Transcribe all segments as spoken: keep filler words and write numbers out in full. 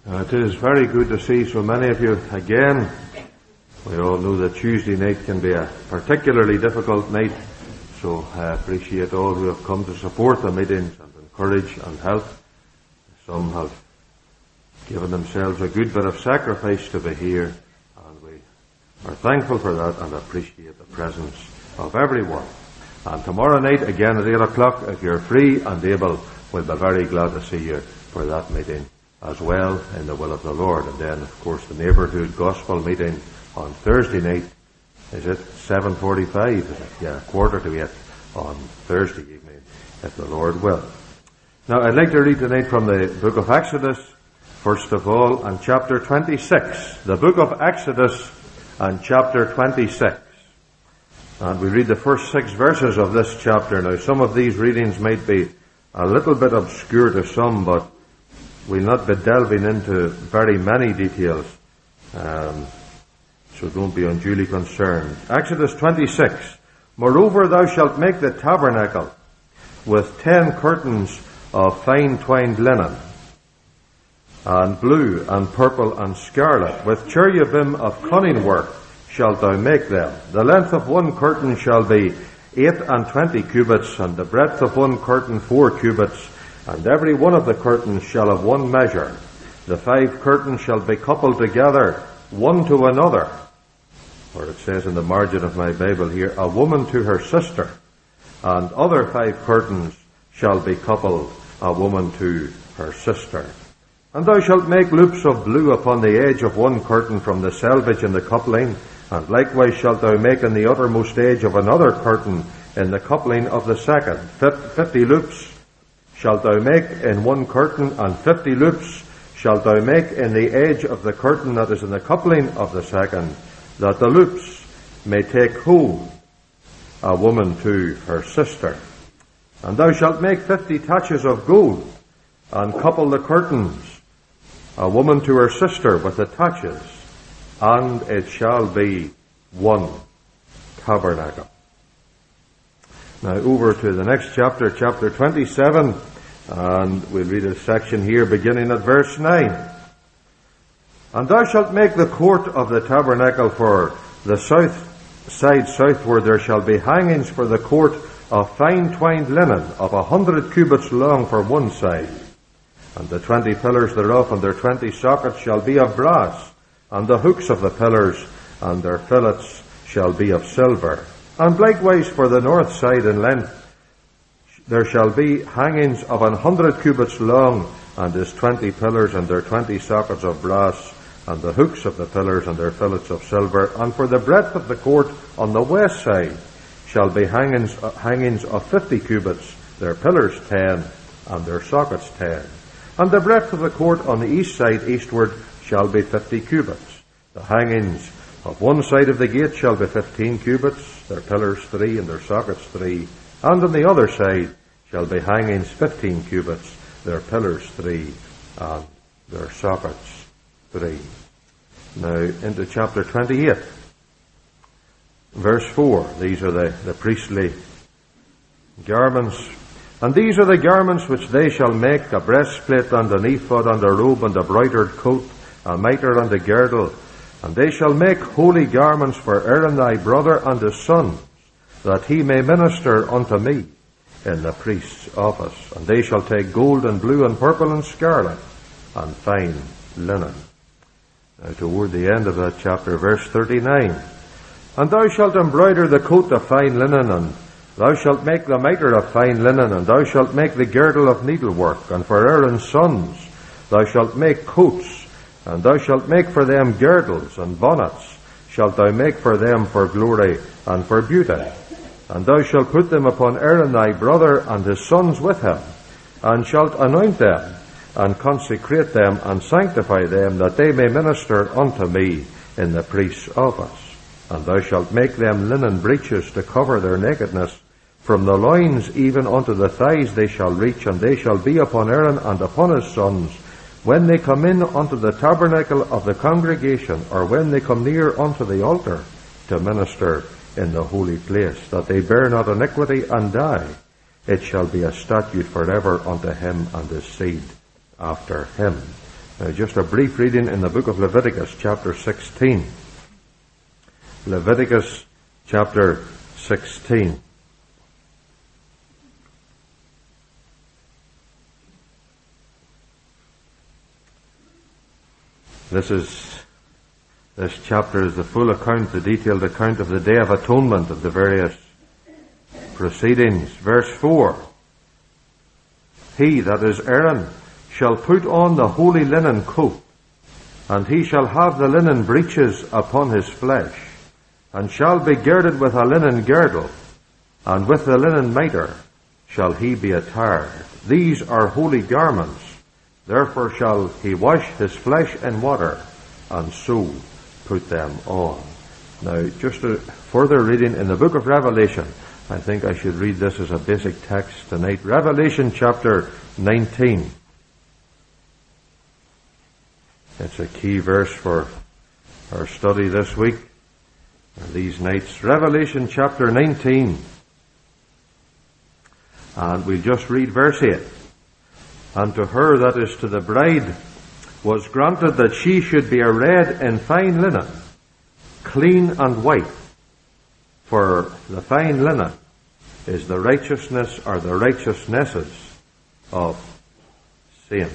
Uh, it is very good to see so many of you again. We all know that Tuesday night can be a particularly difficult night, so I appreciate all who have come to support the meetings and encourage and help. Some have given themselves a good bit of sacrifice to be here, and we are thankful for that and appreciate the presence of everyone. And tomorrow night, again at eight o'clock, if you're free and able, we'll be very glad to see you for that meeting as well, in the will of the Lord. And then, of course, the neighbourhood gospel meeting on Thursday night. Is it seven forty-five? Is it? Yeah, quarter to eight on Thursday evening, if the Lord will. Now, I'd like to read tonight from the book of Exodus, first of all, and chapter twenty-six. The book of Exodus and chapter twenty-six. And we read the first six verses of this chapter. Now, some of these readings might be a little bit obscure to some, but we'll not be delving into very many details, um, so don't be unduly concerned. Exodus twenty-six. Moreover, thou shalt make the tabernacle with ten curtains of fine twined linen, and blue, and purple, and scarlet. With cherubim of cunning work shalt thou make them. The length of one curtain shall be eight and twenty cubits, and the breadth of one curtain four cubits, and every one of the curtains shall have one measure. The five curtains shall be coupled together, one to another. Or it says in the margin of my Bible here, a woman to her sister. And other five curtains shall be coupled, a woman to her sister. And thou shalt make loops of blue upon the edge of one curtain from the selvage in the coupling, and likewise shalt thou make in the uttermost edge of another curtain in the coupling of the second. Fifty loops shalt thou make in one curtain, and fifty loops shalt thou make in the edge of the curtain that is in the coupling of the second, that the loops may take hold, a woman to her sister. And thou shalt make fifty taches of gold, and couple the curtains, a woman to her sister with the taches, and it shall be one tabernacle. Now over to the next chapter, chapter twenty-seven, and we'll read a section here beginning at verse nine. And thou shalt make the court of the tabernacle for the south side southward. There shall be hangings for the court of fine twined linen of a hundred cubits long for one side. And the twenty pillars thereof and their twenty sockets shall be of brass, and the hooks of the pillars and their fillets shall be of silver. And likewise for the north side in length there shall be hangings of an hundred cubits long, and his twenty pillars and their twenty sockets of brass, and the hooks of the pillars and their fillets of silver. And for the breadth of the court on the west side shall be hangings, uh, hangings of fifty cubits, their pillars ten, and their sockets ten. And the breadth of the court on the east side eastward shall be fifty cubits. The hangings of one side of the gate shall be fifteen cubits, their pillars three and their sockets three. And on the other side shall be hangings fifteen cubits, their pillars three and their sockets three. Now into chapter twenty-eight. Verse four. These are the, the priestly garments. And these are the garments which they shall make: a breastplate and an ephod and a robe and a broidered coat, a mitre and a girdle. And they shall make holy garments for Aaron thy brother and his sons, that he may minister unto me in the priest's office. And they shall take gold and blue and purple and scarlet and fine linen. Now toward the end of that chapter, verse thirty-nine. And thou shalt embroider the coat of fine linen, and thou shalt make the mitre of fine linen, and thou shalt make the girdle of needlework. And for Aaron's sons thou shalt make coats, and thou shalt make for them girdles, and bonnets shalt thou make for them for glory and for beauty. And thou shalt put them upon Aaron thy brother and his sons with him, and shalt anoint them, and consecrate them, and sanctify them, that they may minister unto me in the priest's office. And thou shalt make them linen breeches to cover their nakedness. From the loins even unto the thighs they shall reach, and they shall be upon Aaron and upon his sons, when they come in unto the tabernacle of the congregation, or when they come near unto the altar to minister in the holy place, that they bear not iniquity and die. It shall be a statute forever unto him and his seed after him. Uh, just a brief reading in the book of Leviticus, chapter sixteen. Leviticus, chapter sixteen. This is, this chapter is the full account, the detailed account of the Day of Atonement, of the various proceedings. Verse four. He, that is Aaron, shall put on the holy linen coat, and he shall have the linen breeches upon his flesh, and shall be girded with a linen girdle, and with the linen mitre shall he be attired. These are holy garments. Therefore shall he wash his flesh in water, and so put them on. Now, just a further reading in the book of Revelation. I think I should read this as a basic text tonight. Revelation chapter nineteen. It's a key verse for our study this week, or these nights. Revelation chapter nineteen. And we'll just read verse eight. And to her, that is to the bride, was granted that she should be arrayed in fine linen, clean and white. For the fine linen is the righteousness or the righteousnesses of saints.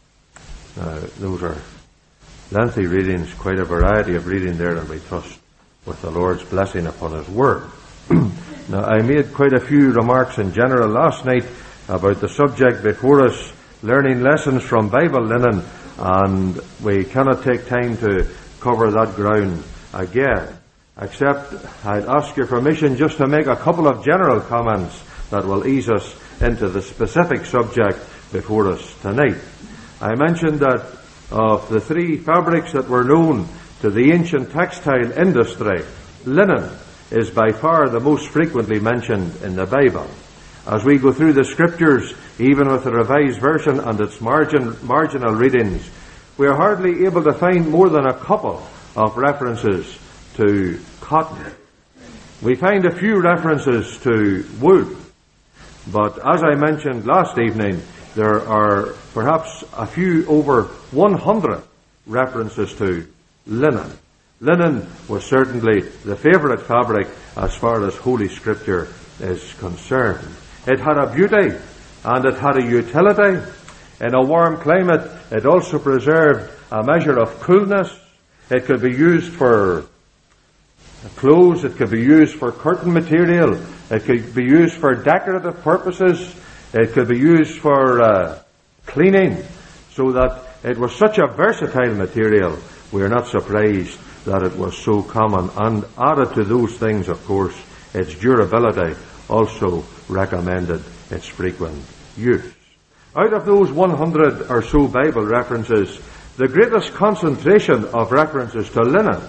Now, those are lengthy readings, quite a variety of reading there, and we trust with the Lord's blessing upon His Word. Now, I made quite a few remarks in general last night about the subject before us, learning lessons from Bible linen, and we cannot take time to cover that ground again, except I'd ask your permission just to make a couple of general comments that will ease us into the specific subject before us tonight. I mentioned that of the three fabrics that were known to the ancient textile industry, linen is by far the most frequently mentioned in the Bible. As we go through the scriptures, even with the Revised Version and its margin, marginal readings, we are hardly able to find more than a couple of references to cotton. We find a few references to wool, but as I mentioned last evening, there are perhaps a few over one hundred references to linen. Linen was certainly the favourite fabric as far as Holy Scripture is concerned. It had a beauty and it had a utility. In a warm climate, it also preserved a measure of coolness. It could be used for clothes, it could be used for curtain material, it could be used for decorative purposes, it could be used for uh, cleaning, so that it was such a versatile material. We are not surprised that it was so common, and added to those things, of course, its durability also recommended its frequent use. Out of those one hundred or so Bible references, the greatest concentration of references to linen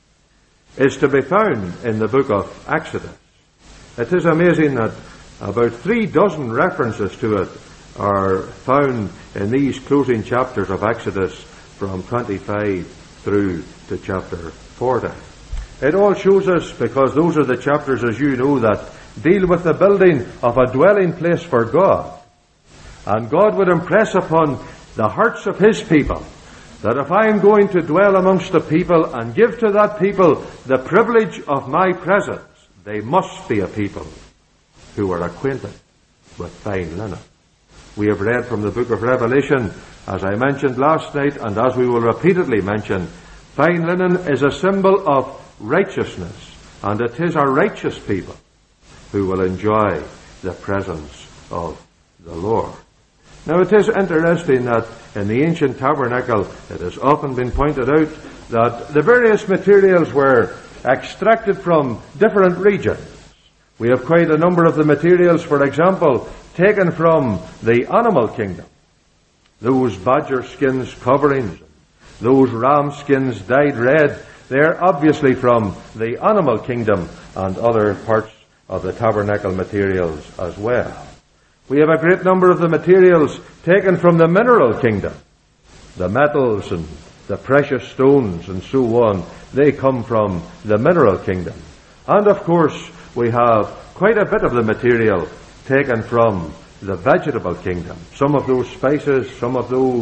is to be found in the book of Exodus. It is amazing that about three dozen references to it are found in these closing chapters of Exodus from twenty-five through to chapter forty. It all shows us, because those are the chapters, as you know, that deal with the building of a dwelling place for God. And God would impress upon the hearts of His people that if I am going to dwell amongst the people and give to that people the privilege of my presence, they must be a people who are acquainted with fine linen. We have read from the book of Revelation, as I mentioned last night, and as we will repeatedly mention, fine linen is a symbol of righteousness, and it is a righteous people who will enjoy the presence of the Lord. Now, it is interesting that in the ancient tabernacle, it has often been pointed out that the various materials were extracted from different regions. We have quite a number of the materials, for example, taken from the animal kingdom. Those badger skins coverings, those ram skins dyed red, they're obviously from the animal kingdom and other parts of the tabernacle materials as well. We have a great number of the materials taken from the mineral kingdom. The metals and the precious stones and so on, they come from the mineral kingdom. And of course, we have quite a bit of the material taken from the vegetable kingdom. Some of those spices, some of those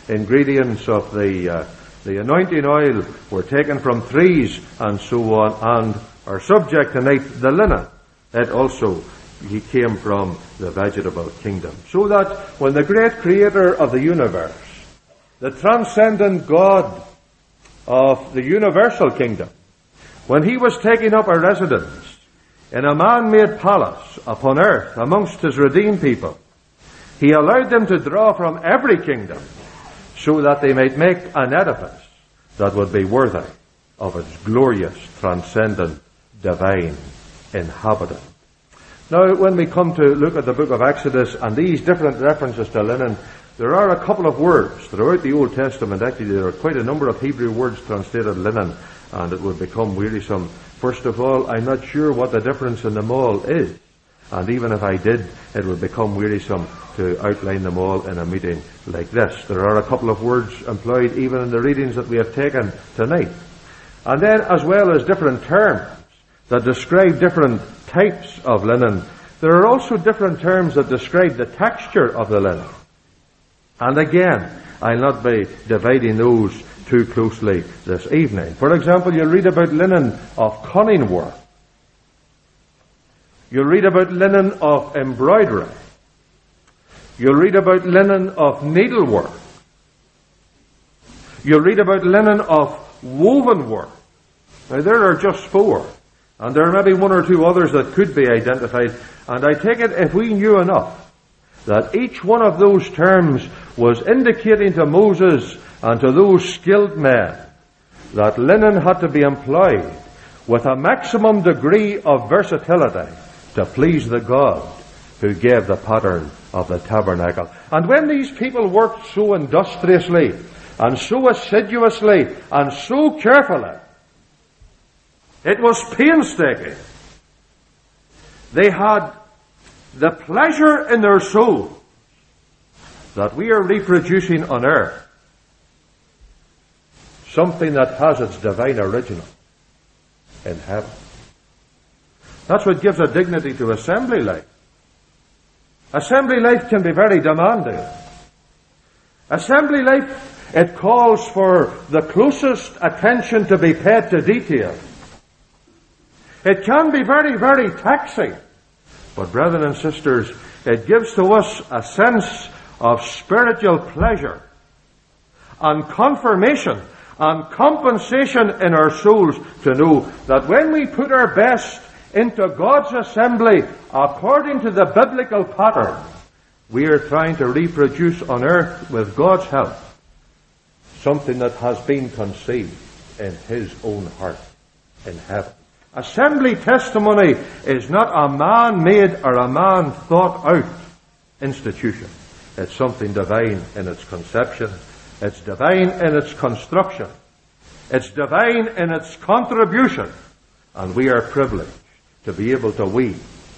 ingredients of the uh, the anointing oil were taken from trees and so on, and are subject tonight the linen. It also he came from the vegetable kingdom. So that when the great creator of the universe, the transcendent God of the universal kingdom, when he was taking up a residence in a man-made palace upon earth amongst his redeemed people, he allowed them to draw from every kingdom so that they might make an edifice that would be worthy of its glorious, transcendent, divine inhabitant. Now, when we come to look at the book of Exodus and these different references to linen, there are a couple of words throughout the Old Testament. Actually, there are quite a number of Hebrew words translated linen, and it would become wearisome. First of all, I'm not sure what the difference in them all is. And even if I did, it would become wearisome to outline them all in a meeting like this. There are a couple of words employed even in the readings that we have taken tonight. And then, as well as different terms that describe different types of linen, there are also different terms that describe the texture of the linen. And again, I'll not be dividing those too closely this evening. For example, you'll read about linen of cunning work. You'll read about linen of embroidery. You'll read about linen of needlework. You'll read about linen of woven work. Now, there are just four. And there may be one or two others that could be identified. And I take it, if we knew enough, that each one of those terms was indicating to Moses and to those skilled men that linen had to be employed with a maximum degree of versatility to please the God who gave the pattern of the tabernacle. And when these people worked so industriously and so assiduously and so carefully, it was painstaking. They had the pleasure in their soul that we are reproducing on earth something that has its divine original in heaven. That's what gives a dignity to assembly life. Assembly life can be very demanding. Assembly life, it calls for the closest attention to be paid to detail. It can be very, very taxing. But brethren and sisters, it gives to us a sense of spiritual pleasure and confirmation and compensation in our souls to know that when we put our best into God's assembly according to the biblical pattern, we are trying to reproduce on earth with God's help something that has been conceived in His own heart in heaven. Assembly testimony is not a man-made or a man-thought-out institution. It's something divine in its conception. It's divine in its construction. It's divine in its contribution. And we are privileged to be able to weave.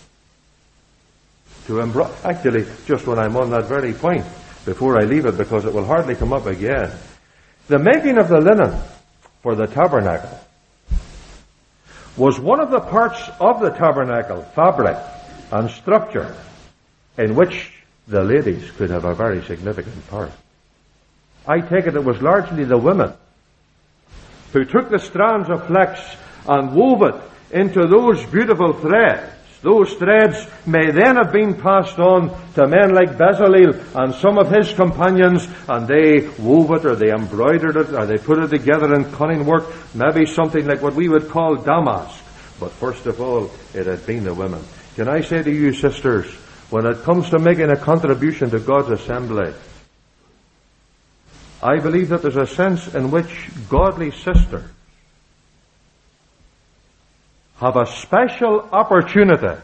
To embro- Actually, just when I'm on that very point, before I leave it, because it will hardly come up again, the making of the linen for the tabernacle was one of the parts of the tabernacle, fabric and structure, in which the ladies could have a very significant part. I take it it was largely the women who took the strands of flax and wove it into those beautiful threads. Those threads may then have been passed on to men like Bezalel and some of his companions, and they wove it, or they embroidered it, or they put it together in cunning work, maybe something like what we would call damask. But first of all, it had been the women. Can I say to you, sisters, when it comes to making a contribution to God's assembly, I believe that there's a sense in which godly sisters have a special opportunity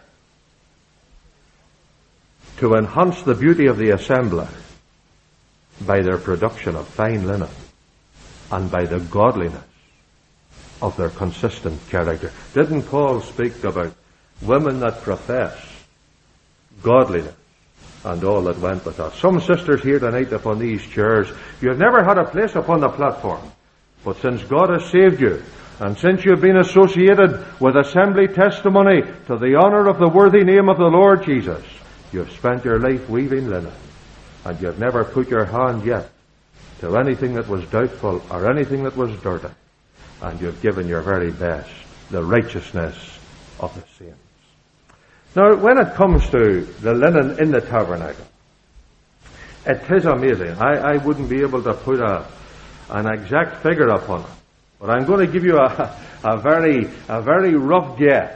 to enhance the beauty of the assembly by their production of fine linen and by the godliness of their consistent character. Didn't Paul speak about women that profess godliness and all that went with us? Some sisters here tonight upon these chairs, you have never had a place upon the platform, but since God has saved you, and since you've been associated with assembly testimony to the honor of the worthy name of the Lord Jesus, you've spent your life weaving linen, and you've never put your hand yet to anything that was doubtful or anything that was dirty, and you've given your very best, the righteousness of the saints. Now, when it comes to the linen in the tabernacle, it is amazing. I, I wouldn't be able to put a, an exact figure upon it, but I'm going to give you a, a very, a very rough guess.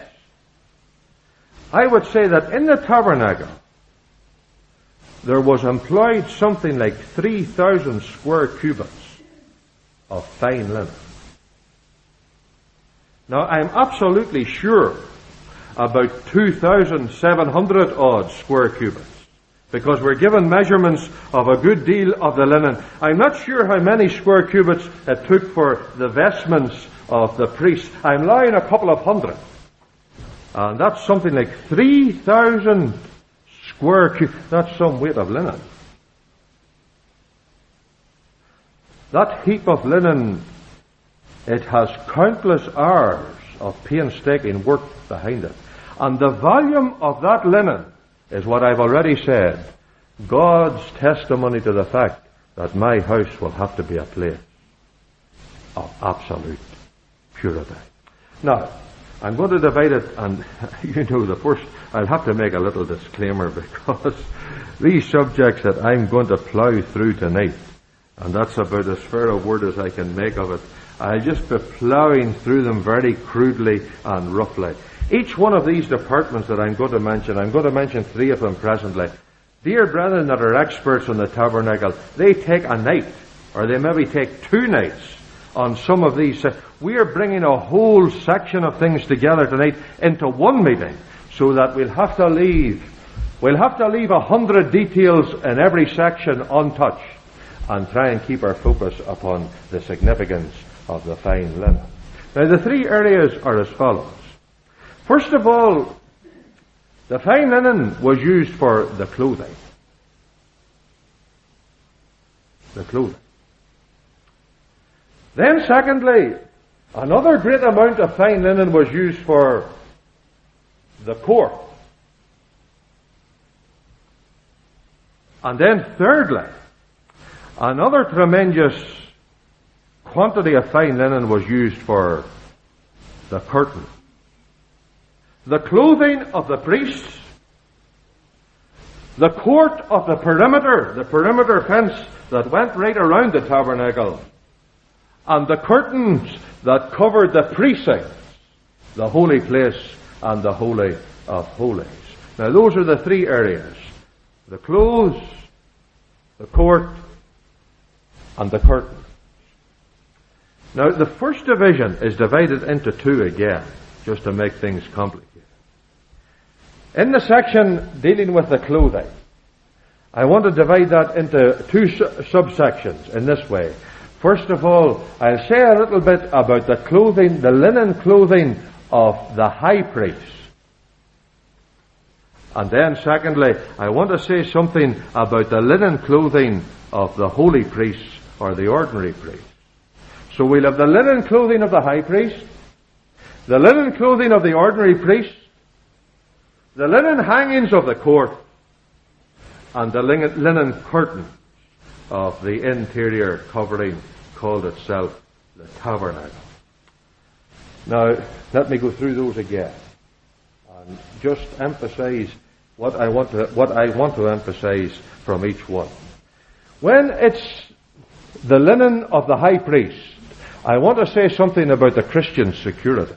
I would say that in the tabernacle, there was employed something like three thousand square cubits of fine linen. Now, I'm absolutely sure about two thousand seven hundred odd square cubits, because we're given measurements of a good deal of the linen. I'm not sure how many square cubits it took for the vestments of the priests. I'm lying a couple of hundred. And that's something like three thousand square cubits. That's some weight of linen. That heap of linen, it has countless hours of painstaking work behind it. And the volume of that linen is what I've already said, God's testimony to the fact that my house will have to be a place of absolute purity. Now, I'm going to divide it, and you know the first, I'll have to make a little disclaimer, because these subjects that I'm going to plough through tonight, and that's about as fair a word as I can make of it, I'll just be ploughing through them very crudely and roughly. Each one of these departments that I'm going to mention, I'm going to mention three of them presently. Dear brethren that are experts on the tabernacle, they take a night, or they maybe take two nights on some of these. We are bringing a whole section of things together tonight into one meeting, so that we'll have to leave, we'll have to leave a hundred details in every section untouched, and try and keep our focus upon the significance of the fine linen. Now, the three areas are as follows. First of all, the fine linen was used for the clothing. The clothing. Then secondly, another great amount of fine linen was used for the court. And then thirdly, another tremendous quantity of fine linen was used for the curtain. The clothing of the priests, the court of the perimeter, the perimeter fence that went right around the tabernacle, and the curtains that covered the precincts, the holy place and the holy of holies. Now, those are the three areas: the clothes, the court, and the curtain. Now, the first division is divided into two again, just to make things complicated. In the section dealing with the clothing, I want to divide that into two subsections in this way. First of all, I'll say a little bit about the clothing, the linen clothing of the high priest. And then secondly, I want to say something about the linen clothing of the holy priests or the ordinary priests. So we'll have the linen clothing of the high priest, the linen clothing of the ordinary priest, the linen hangings of the court, and the linen curtain of the interior covering called itself the tabernacle. Now, let me go through those again and just emphasize what I want to, what I want to emphasize from each one. When it's the linen of the high priest, I want to say something about the Christian security.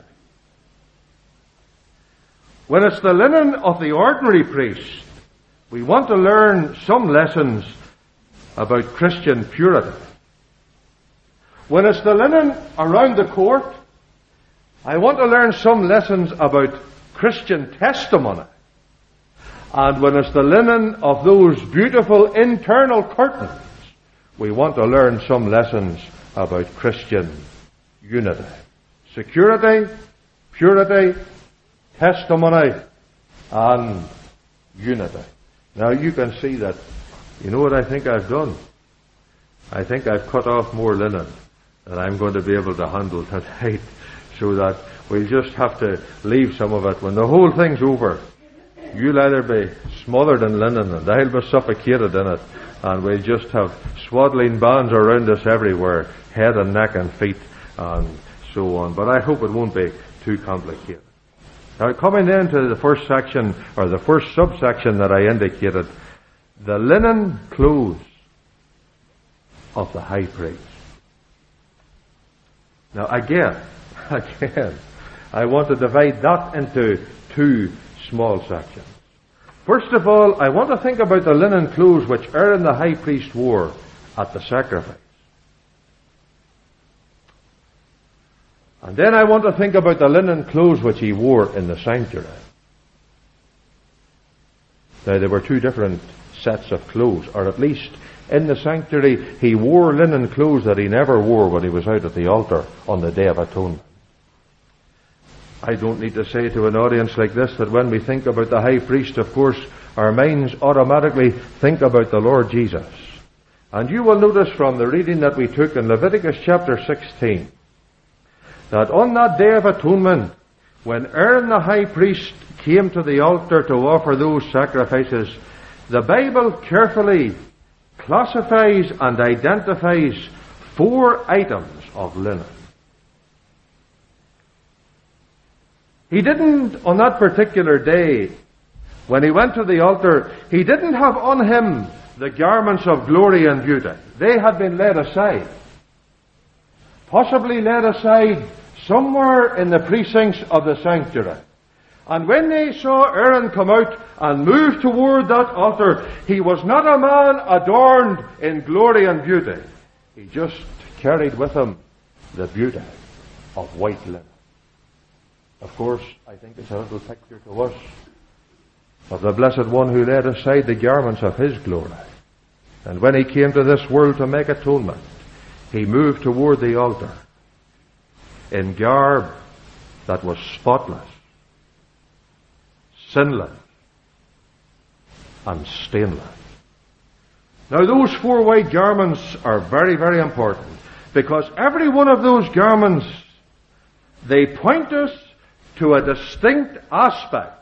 When it's the linen of the ordinary priest, we want to learn some lessons about Christian purity. When it's the linen around the court, I want to learn some lessons about Christian testimony. And when it's the linen of those beautiful internal curtains, we want to learn some lessons about Christian unity. Security, purity, testimony, and unity. Now you can see that, you know what I think I've done? I think I've cut off more linen than I'm going to be able to handle tonight, so that we'll just have to leave some of it when the whole thing's over. You'll either be smothered in linen and I'll be suffocated in it, and we'll just have swaddling bands around us everywhere, head and neck and feet and so on. But I hope it won't be too complicated. Now, coming then to the first section, or the first subsection that I indicated, the linen clothes of the high priest. Now again, again, I want to divide that into two small sections. First of all, I want to think about the linen clothes which Aaron the high priest wore at the sacrifice. And then I want to think about the linen clothes which he wore in the sanctuary. Now, there were two different sets of clothes, or at least in the sanctuary he wore linen clothes that he never wore when he was out at the altar on the Day of Atonement. I don't need to say to an audience like this that when we think about the high priest, of course, our minds automatically think about the Lord Jesus. And you will notice from the reading that we took in Leviticus chapter sixteen, that on that Day of Atonement, when Aaron the high priest came to the altar to offer those sacrifices, the Bible carefully classifies and identifies four items of linen. He didn't, on that particular day, when he went to the altar, he didn't have on him the garments of glory and beauty. They had been laid aside. Possibly laid aside somewhere in the precincts of the sanctuary. And when they saw Aaron come out and move toward that altar, he was not a man adorned in glory and beauty. He just carried with him the beauty of white linen. Of course, I think it's a little picture to us of the Blessed One who laid aside the garments of his glory. And when he came to this world to make atonement, he moved toward the altar in garb that was spotless, sinless, and stainless. Now, those four white garments are very, very important, because every one of those garments, they point us to a distinct aspect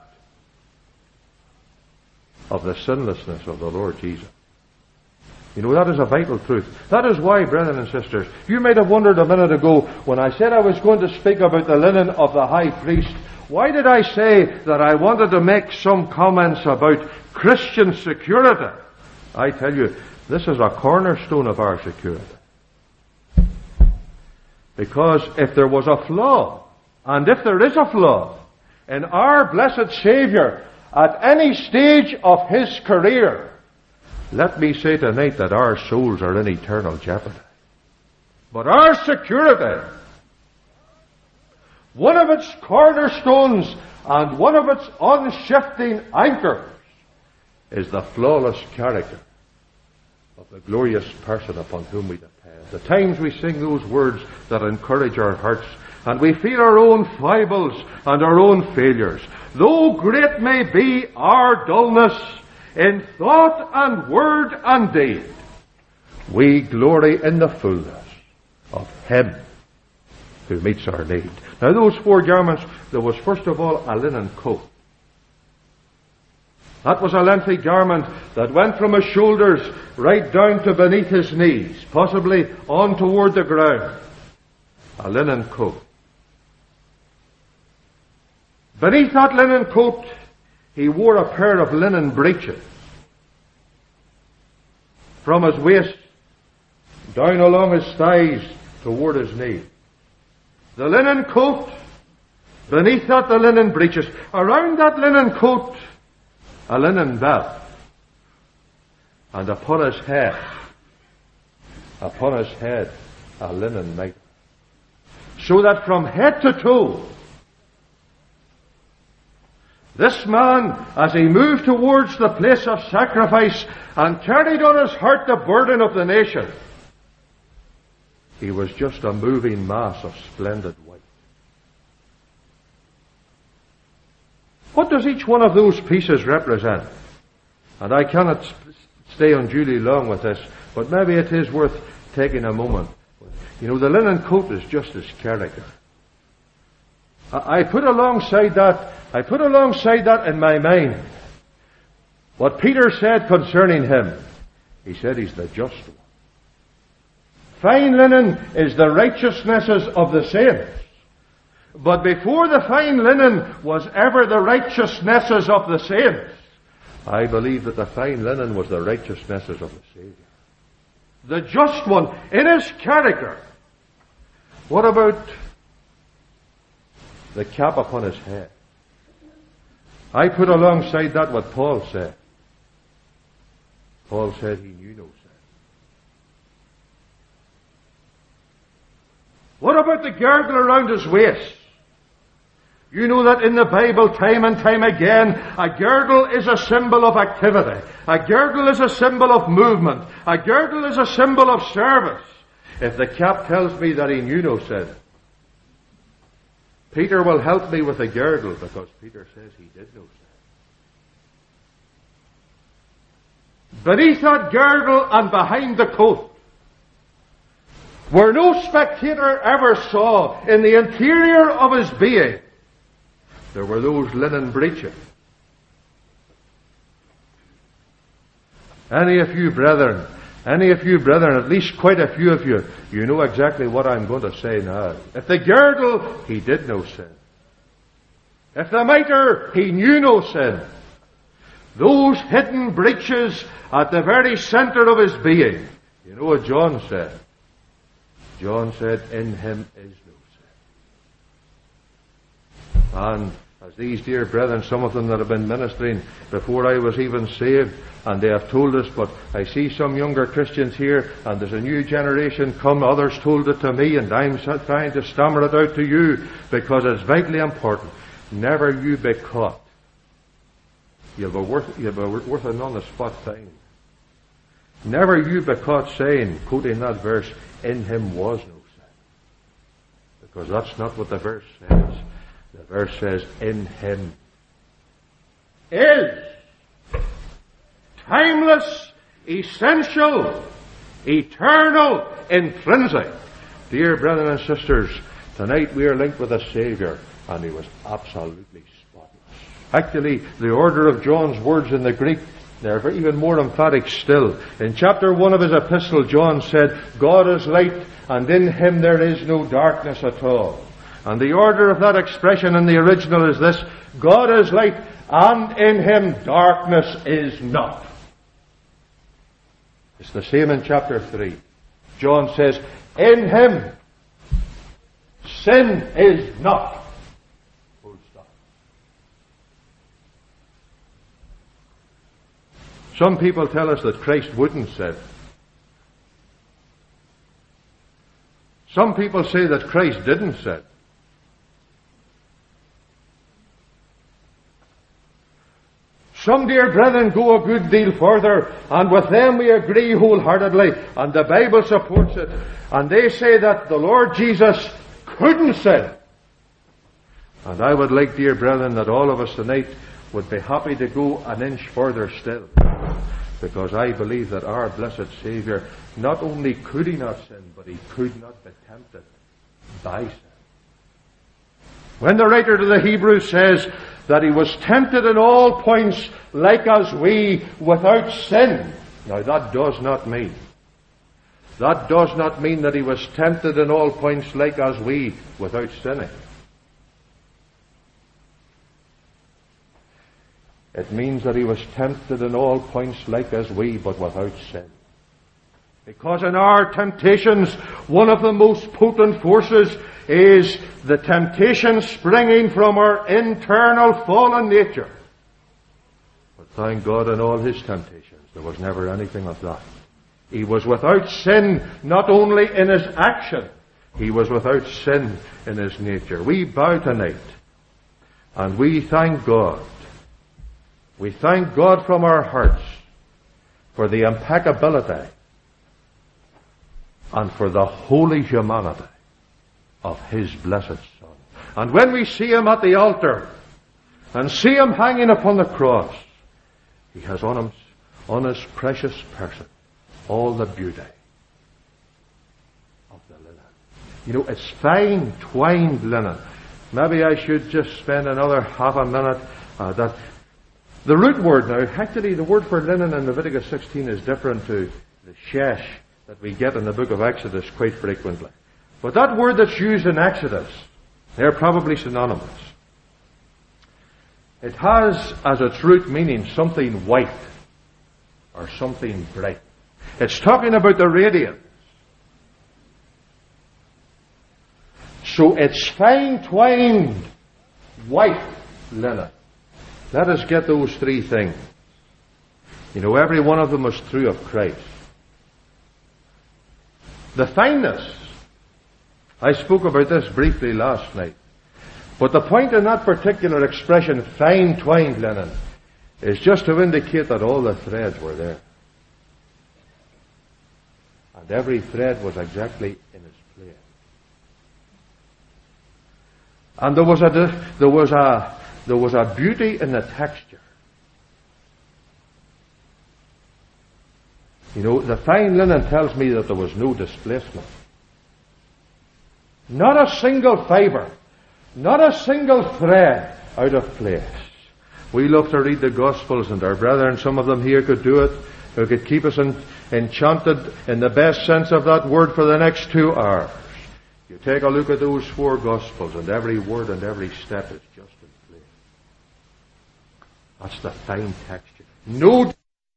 of the sinlessness of the Lord Jesus. You know, that is a vital truth. That is why, brethren and sisters, you might have wondered a minute ago when I said I was going to speak about the linen of the high priest, why did I say that I wanted to make some comments about Christian security? I tell you, this is a cornerstone of our security. Because if there was a flaw, and if there is a flaw in our blessed Savior at any stage of his career, let me say tonight that our souls are in eternal jeopardy. But our security, one of its cornerstones and one of its unshifting anchors, is the flawless character of the glorious person upon whom we depend. The times we sing those words that encourage our hearts, and we feel our own foibles and our own failures, though great may be our dullness in thought and word and deed, we glory in the fullness of him who meets our need. Now, those four garments, there was first of all a linen coat. That was a lengthy garment that went from his shoulders right down to beneath his knees, possibly on toward the ground. A linen coat. Beneath that linen coat, he wore a pair of linen breeches. From his waist down along his thighs toward his knee. The linen coat, beneath that the linen breeches. Around that linen coat, a linen belt. And upon his head, upon his head, a linen mitre. So that from head to toe, this man, as he moved towards the place of sacrifice and carried on his heart the burden of the nation, he was just a moving mass of splendid white. What does each one of those pieces represent? And I cannot stay unduly long with this, but maybe it is worth taking a moment. You know, the linen coat is just his character. I put alongside that, I put alongside that in my mind what Peter said concerning him. He said he's the just one. Fine linen is the righteousnesses of the saints. But before the fine linen was ever the righteousnesses of the saints, I believe that the fine linen was the righteousnesses of the Savior. The just one in his character. What about the cap upon his head? I put alongside that what Paul said. Paul said he knew no sin. What about the girdle around his waist? You know that in the Bible, time and time again, a girdle is a symbol of activity. A girdle is a symbol of movement. A girdle is a symbol of service. If the cap tells me that he knew no sin, Peter will help me with the girdle, because Peter says he did no sin. Beneath that girdle and behind the coat, where no spectator ever saw, in the interior of his being, there were those linen breeches. Any of you brethren, any of you brethren, at least quite a few of you, you know exactly what I'm going to say now. If the girdle, he did no sin. If the mitre, he knew no sin. Those hidden breeches at the very center of his being. You know what John said? John said, in him is no sin. And as these dear brethren, some of them that have been ministering before I was even saved, and they have told us, but I see some younger Christians here, and there's a new generation come, others told it to me, and I'm trying to stammer it out to you, because it's vitally important. Never you be caught. You'll be worth, you'll be worth an on-the-spot fine. Never you be caught saying, quoting that verse, in him was no sin. Because that's not what the verse says. The verse says, in him is timeless, essential, eternal, intrinsic. Dear brethren and sisters, tonight we are linked with a Savior, and he was absolutely spotless. Actually, the order of John's words in the Greek, they're even more emphatic still. In chapter one of his epistle, John said, God is light, and in him there is no darkness at all. And the order of that expression in the original is this: God is light, and in him darkness is not. It's the same in chapter three. John says, in him sin is not. Full stop. Some people tell us that Christ wouldn't sin. Some people say that Christ didn't sin. Some dear brethren go a good deal further, and with them we agree wholeheartedly, and the Bible supports it. And they say that the Lord Jesus couldn't sin. And I would like, dear brethren, that all of us tonight would be happy to go an inch further still. Because I believe that our blessed Saviour, not only could he not sin, but he could not be tempted by sin. When the writer to the Hebrews says that he was tempted in all points like as we, without sin. Now that does not mean, that does not mean that he was tempted in all points like as we, without sinning. It means that he was tempted in all points like as we, but without sin. Because in our temptations, one of the most potent forces is the temptation springing from our internal fallen nature. But thank God, in all his temptations, there was never anything of that. He was without sin, not only in his action, he was without sin in his nature. We bow tonight, and we thank God. We thank God from our hearts for the impeccability and for the holy humanity of his blessed Son. And when we see him at the altar and see him hanging upon the cross, he has on him, on his precious person, all the beauty of the linen. You know, it's fine twined linen. maybe I should just spend another half a minute. Uh, that the root word now, actually the word for linen in Leviticus sixteen is different to the shesh that we get in the book of Exodus quite frequently. But that word that's used in Exodus, they're probably synonymous. It has as its root meaning something white or something bright. It's talking about the radiance. So it's fine twined white linen. Let us get those three things. You know, every one of them was true of Christ. The fineness, I spoke about this briefly last night. But the point in that particular expression, fine twined linen, is just to indicate that all the threads were there. And every thread was exactly in its place. And there was a, there was a, there was a beauty in the texture. You know, the fine linen tells me that there was no displacement. Not a single fibre, not a single thread out of place. We love to read the Gospels, and our brethren, some of them here could do it, who could keep us in, enchanted in the best sense of that word for the next two hours. You take a look at those four Gospels, and every word and every step is just in place. That's the fine texture. No.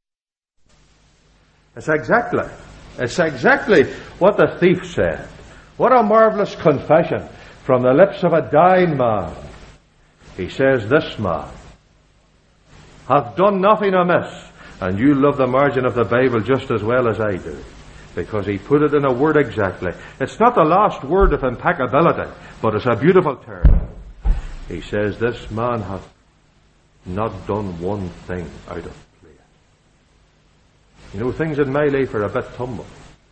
It's exactly, it's exactly what the thief said. What a marvelous confession from the lips of a dying man. He says, this man hath done nothing amiss. And you love the margin of the Bible just as well as I do, because he put it in a word exactly. It's not the last word of impeccability, but it's a beautiful term. He says, this man hath not done one thing out of place. You know, things in my life are a bit tumble.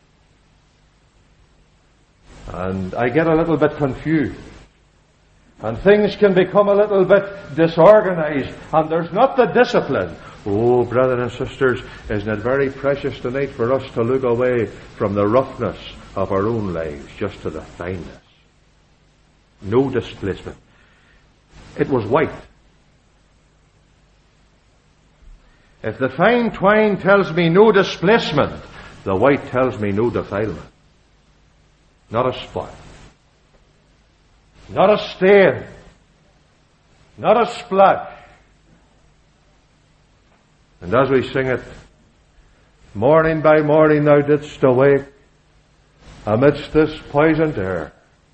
And I get a little bit confused. And things can become a little bit disorganized. And there's not the discipline. Oh, brothers and sisters, isn't it very precious tonight for us to look away from the roughness of our own lives just to the fineness. No displacement. It was white. If the fine twine tells me no displacement, the white tells me no defilement. Not a spot. Not a stain. Not a splash. And as we sing it, morning by morning thou didst awake amidst this poisoned air,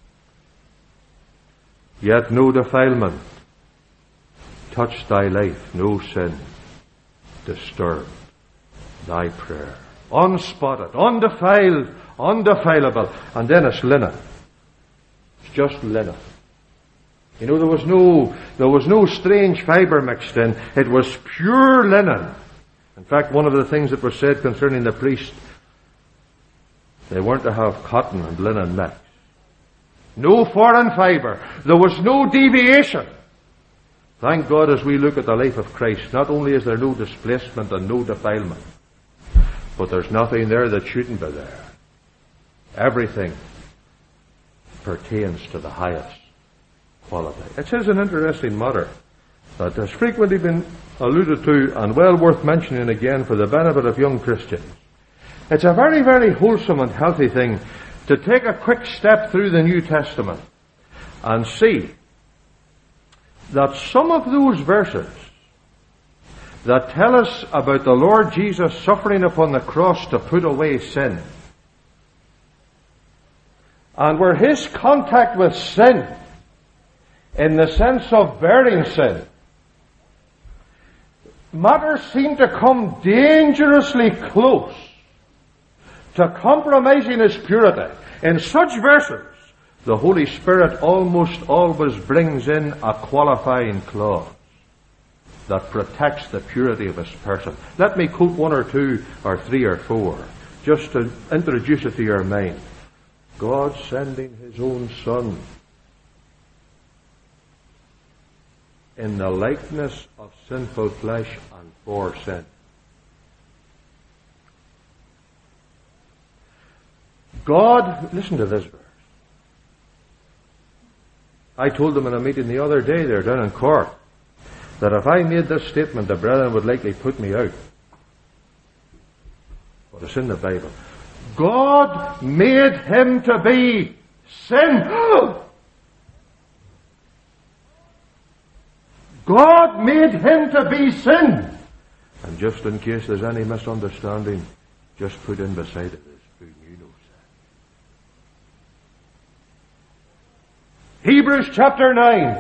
yet no defilement touched thy life, no sin disturbed thy prayer. Unspotted, undefiled, undefilable. And then it's linen. It's just linen. You know, there was no, there was no strange fibre mixed in. It was pure linen. In fact, one of the things that was said concerning the priest, they weren't to have cotton and linen mixed. No foreign fibre. There was no deviation. Thank God, as we look at the life of Christ, not only is there no displacement and no defilement, but there's nothing there that shouldn't be there. Everything pertains to the highest quality. It is an interesting matter that has frequently been alluded to and well worth mentioning again for the benefit of young Christians. It's a very, very wholesome and healthy thing to take a quick step through the New Testament and see that some of those verses that tell us about the Lord Jesus suffering upon the cross to put away sin, and where his contact with sin, in the sense of bearing sin, matters seem to come dangerously close to compromising his purity. In such verses, the Holy Spirit almost always brings in a qualifying clause that protects the purity of his person. Let me quote one or two or three or four, just to introduce it to your mind. God sending his own Son in the likeness of sinful flesh and for sin. God, listen to this verse. I told them in a meeting the other day there down in Cork that if I made this statement, the brethren would likely put me out. But it's in the Bible. God made him to be sin. God made him to be sin. And just in case there's any misunderstanding, just put in beside it is who you know sin. Hebrews chapter nine.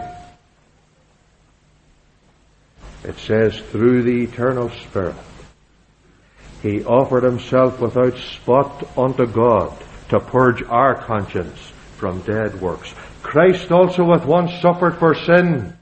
It says, through the eternal Spirit, he offered himself without spot unto God to purge our conscience from dead works. Christ also hath once suffered for sin,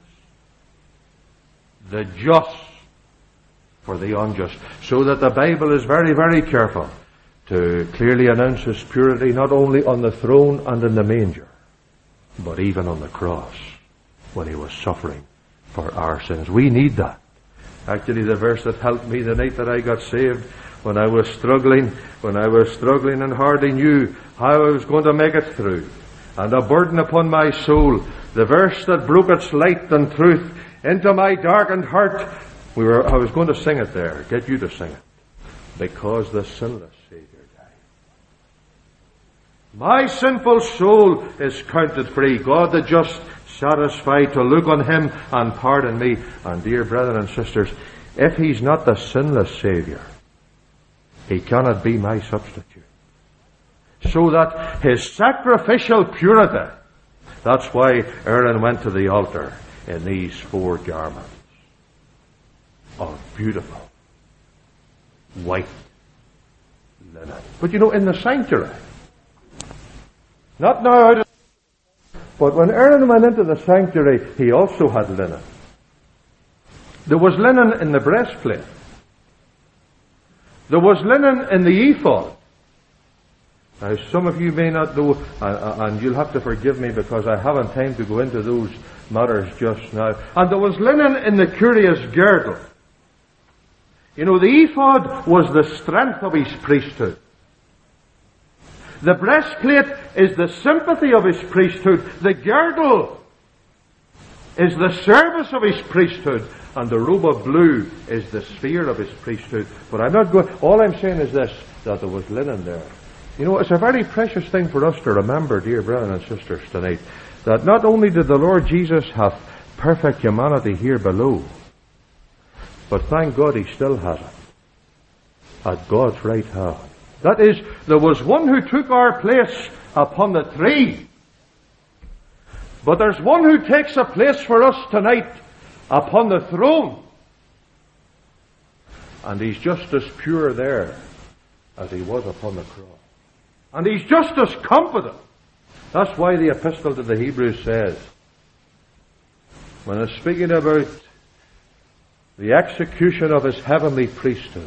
the just for the unjust. So that the Bible is very, very careful to clearly announce his purity not only on the throne and in the manger, but even on the cross when he was suffering for our sins. We need that. Actually, the verse that helped me the night that I got saved, when I was struggling, when I was struggling and hardly knew how I was going to make it through, and a burden upon my soul, the verse that broke its light and truth into my darkened heart, we were, I was going to sing it there, get you to sing it. Because the sinless Savior died. My sinful soul is counted free. God the just satisfied to look on him and pardon me. And dear brethren and sisters, if he's not the sinless Savior, he cannot be my substitute. So that his sacrificial purity, that's why Aaron went to the altar in these four garments of beautiful white linen. But you know, in the sanctuary, not now out of, but when Aaron went into the sanctuary, he also had linen. There was linen in the breastplate. There was linen in the ephod. Now, some of you may not know, and you'll have to forgive me because I haven't time to go into those matters just now. And there was linen in the curious girdle. You know, the ephod was the strength of his priesthood. The breastplate is the sympathy of his priesthood. The girdle is the service of his priesthood. And the robe of blue is the sphere of his priesthood. But I'm not going, all I'm saying is this, that there was linen there. You know, it's a very precious thing for us to remember, dear brethren and sisters, tonight, that not only did the Lord Jesus have perfect humanity here below, but thank God he still has it at God's right hand. That is, there was one who took our place upon the tree, but there's one who takes a place for us tonight upon the throne. And he's just as pure there as he was upon the cross. And he's just as competent. That's why the epistle to the Hebrews says, when it's speaking about the execution of his heavenly priesthood,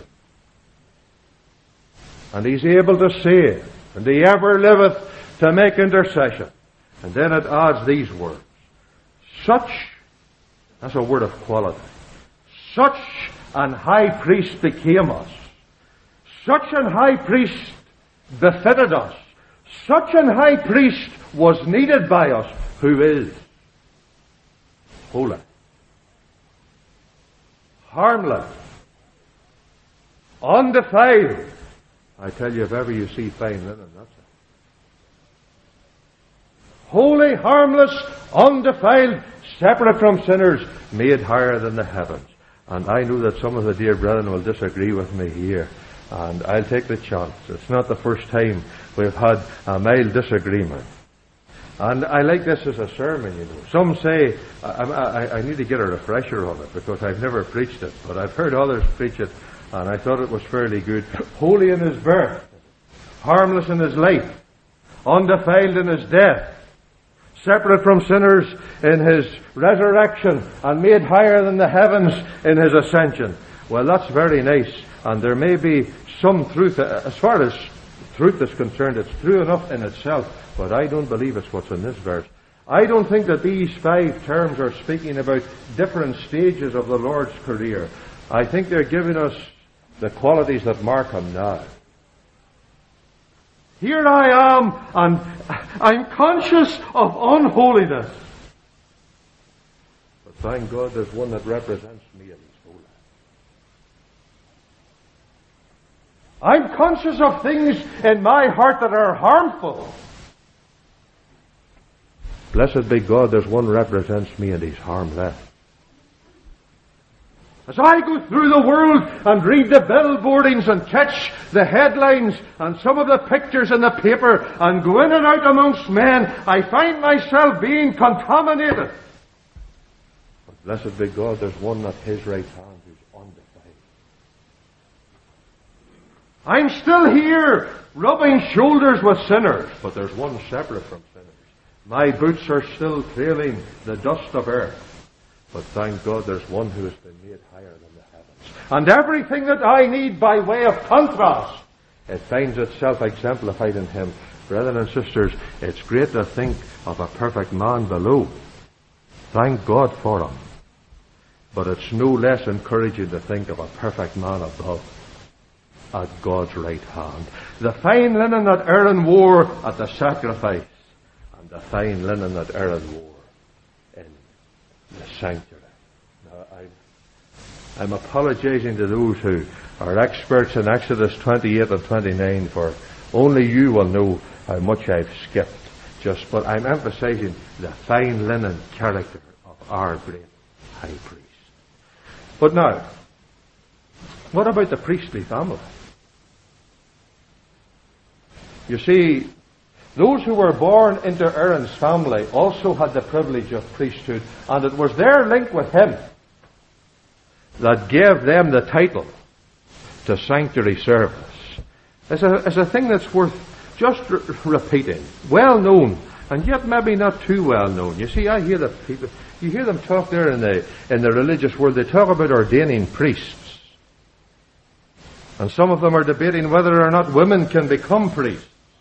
and he's able to save, and he ever liveth to make intercession. And then it adds these words. Such, that's a word of quality, such an high priest became us. Such an high priest befitted us. Such an high priest was needed by us, who is holy, harmless, undefiled. I tell you, if ever you see fine linen, that's it. Holy, harmless, undefiled, separate from sinners, made higher than the heavens. And I know that some of the dear brethren will disagree with me here, and I'll take the chance. It's not the first time we've had a mild disagreement. And I like this as a sermon, you know. Some say, I, I, I need to get a refresher on it because I've never preached it, but I've heard others preach it, and I thought it was fairly good. Holy in his birth, harmless in his life, undefiled in his death, separate from sinners in his resurrection, and made higher than the heavens in his ascension. Well, that's very nice, and there may be some truth. As far as truth is concerned, it's true enough in itself, but I don't believe it's what's in this verse. I don't think that these five terms are speaking about different stages of the Lord's career. I think they're giving us the qualities that mark him now. Here I am, and I'm conscious of unholiness. thank God there's one that represents me in his whole life. I'm conscious of things in my heart that are harmful. Blessed be God, there's one represents me and he's harmless. As I go through the world and read the billboardings and catch the headlines and some of the pictures in the paper and go in and out amongst men, I find myself being contaminated. But blessed be God, there's one at his right hand who's undefiled. I'm still here rubbing shoulders with sinners, but there's one separate from sinners. My boots are still trailing the dust of earth. But thank God there's one who has been made higher than the heavens. And everything that I need by way of contrast, it finds itself exemplified in him. Brethren and sisters, it's great to think of a perfect man below. Thank God for him. But it's no less encouraging to think of a perfect man above, at God's right hand. The fine linen that Aaron wore at the sacrifice, and the fine linen that Aaron wore in the sanctuary. Now, I'm, I'm apologizing to those who are experts in Exodus twenty-eight and twenty-nine, for only you will know how much I've skipped. Just, but I'm emphasizing the fine linen character of our great high priest. But now, what about the priestly family? You see, those who were born into Aaron's family also had the privilege of priesthood, and it was their link with him that gave them the title to sanctuary service. It's a, it's a thing that's worth just re- repeating. Well known, and yet maybe not too well known. You see, I hear the people, you hear them talk there in the, in the religious world, they talk about ordaining priests. And some of them are debating whether or not women can become priests.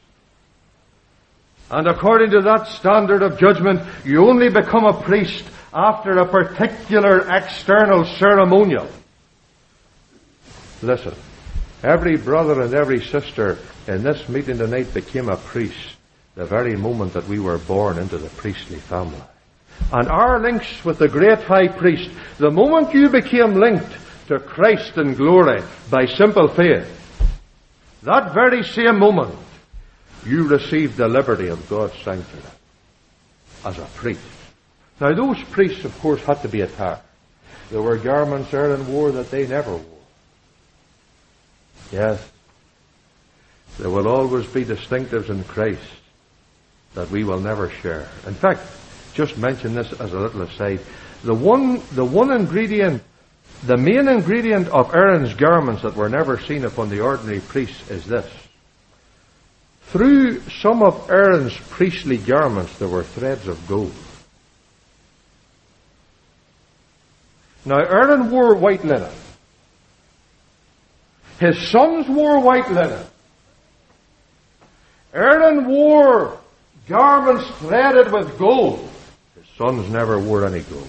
And according to that standard of judgment, you only become a priest after a particular external ceremonial. Listen, every brother and every sister in this meeting tonight became a priest the very moment that we were born into the priestly family. And our links with the great high priest, the moment you became linked to Christ in glory by simple faith, that very same moment, you received the liberty of God's sanctuary as a priest. Now those priests, of course, had to be attired. There were garments Aaron wore that they never wore. Yes, there will always be distinctives in Christ that we will never share. In fact, just mention this as a little aside. The one, the one ingredient, the main ingredient of Aaron's garments that were never seen upon the ordinary priests is this. Through some of Aaron's priestly garments there were threads of gold. Now Aaron wore white linen. His sons wore white linen. Aaron wore garments threaded with gold. His sons never wore any gold.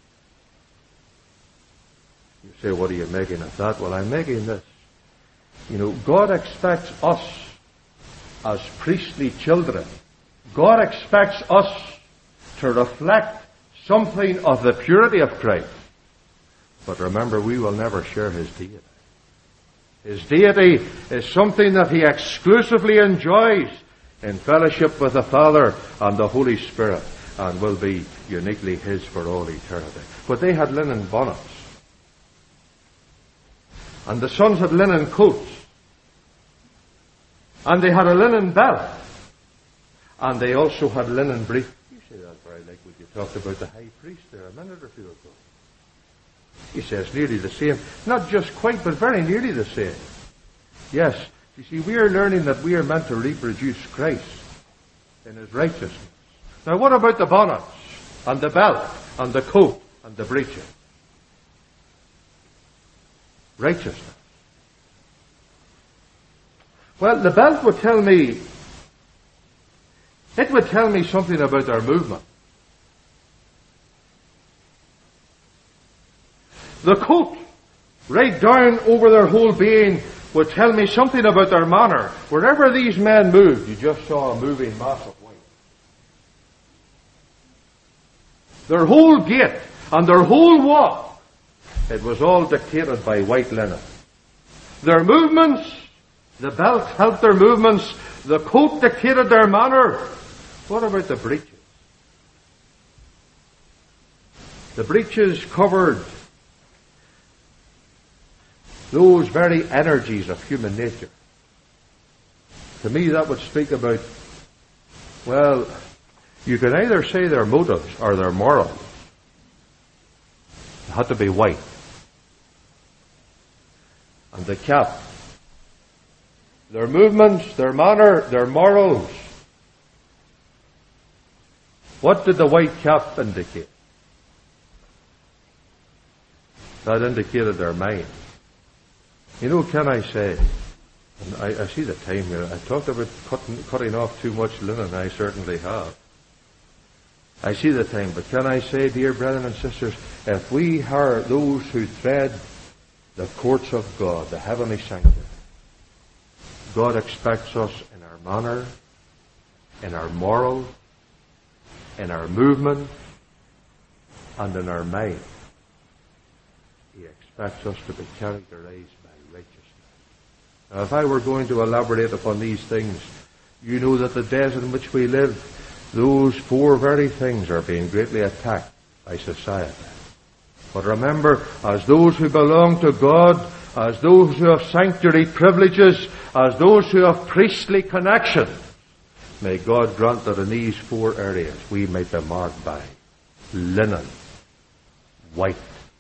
You say, what are you making of that? Well, I'm making this. You know, God expects us as priestly children. God expects us to reflect something of the purity of Christ. But remember, we will never share His deity. His deity is something that He exclusively enjoys in fellowship with the Father and the Holy Spirit, and will be uniquely His for all eternity. But they had linen bonnets. And the sons had linen coats. And they had a linen belt. And they also had linen briefs. You say that very like what you talked about the high priest there a minute or two ago. He says nearly the same. Not just quite, but very nearly the same. Yes, you see, we are learning that we are meant to reproduce Christ in His righteousness. Now what about the bonnets, and the belt, and the coat, and the breeches? Righteousness. Well, the belt would tell me, it would tell me something about our movement. The coat, right down over their whole being, would tell me something about their manner. Wherever these men moved, you just saw a moving mass of white. Their whole gait And their whole walk, it was all dictated by white linen. Their movements, the belt helped their movements, the coat dictated their manner. What about the breeches? The breeches covered those very energies of human nature. To me, that would speak about, well, you can either say their motives or their morals. It had to be white. And the cap, their movements, their manner, their morals. What did the white cap indicate? That indicated their mind. You know, can I say, and I, I see the time here, I talked about cutting, cutting off too much linen, I certainly have. I see the time, but can I say, dear brethren and sisters, if we are those who tread the courts of God, the heavenly sanctuary, God expects us in our manner, in our moral, in our movement, and in our mind. He expects us to be characterized by righteousness. Now, if I were going to elaborate upon these things, you know that the days in which we live, those four very things are being greatly attacked by society. But remember, as those who belong to God, as those who have sanctuary privileges, as those who have priestly connection, may God grant that in these four areas we may be marked by linen, white,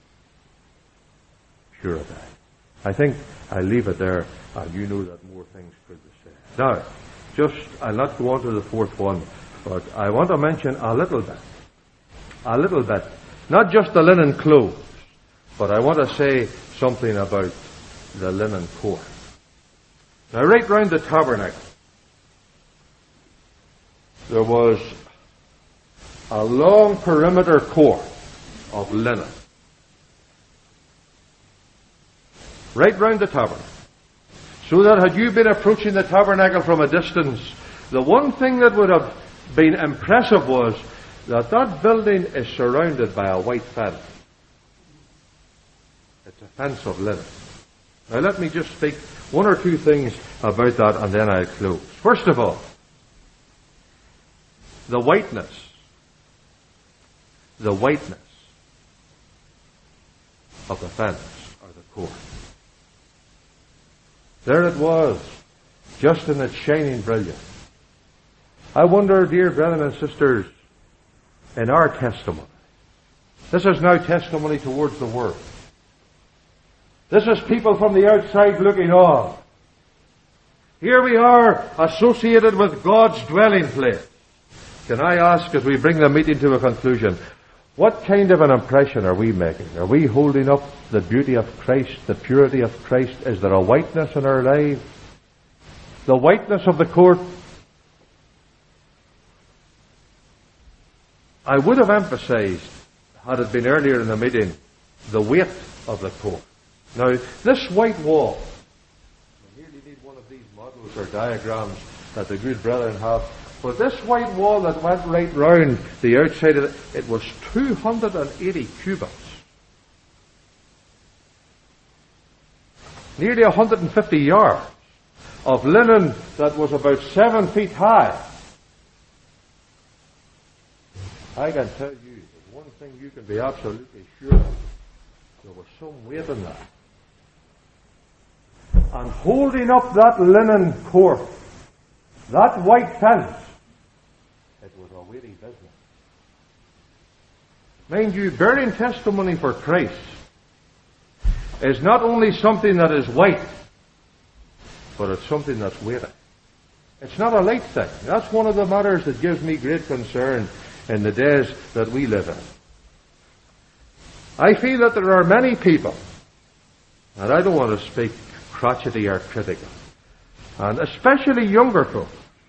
purity. I think I'll leave it there, and you know that more things could be said. Now, just, I'll not go on to the fourth one, but I want to mention a little bit, a little bit, not just the linen clothes, but I want to say something about the linen court. Now, right round the tabernacle, there was a long perimeter court of linen. Right round the tabernacle. So that had you been approaching the tabernacle from a distance, the one thing that would have been impressive was that that building is surrounded by a white fence. It's a fence of linen. Now let me just speak one or two things about that and then I'll close. First of all, the whiteness. The whiteness of the fence or the court. There it was, just in its shining brilliance. I wonder, dear brethren and sisters, in our testimony, this is now testimony towards the world. This is people from the outside looking on. Here we are, associated with God's dwelling place. Can I ask, as we bring the meeting to a conclusion, what kind of an impression are we making? Are we holding up the beauty of Christ, the purity of Christ? Is there a whiteness in our lives? The whiteness of the court. I would have emphasized, had it been earlier in the meeting, the weight of the court. Now, this white wall, I really need one of these models or diagrams that the good brethren have. But this white wall that went right round the outside of it, it was two hundred eighty cubits. Nearly one hundred fifty yards of linen that was about seven feet high. I can tell you, there's one thing you can be absolutely sure of. There was some weight in that. And holding up that linen court, that white fence, it was a weighty business. Mind you, bearing testimony for Christ is not only something that is white, but it's something that's weighty. It's not a light thing. That's one of the matters that gives me great concern in the days that we live in. I feel that there are many people, and I don't want to speak crotchety or critical, and especially younger folk.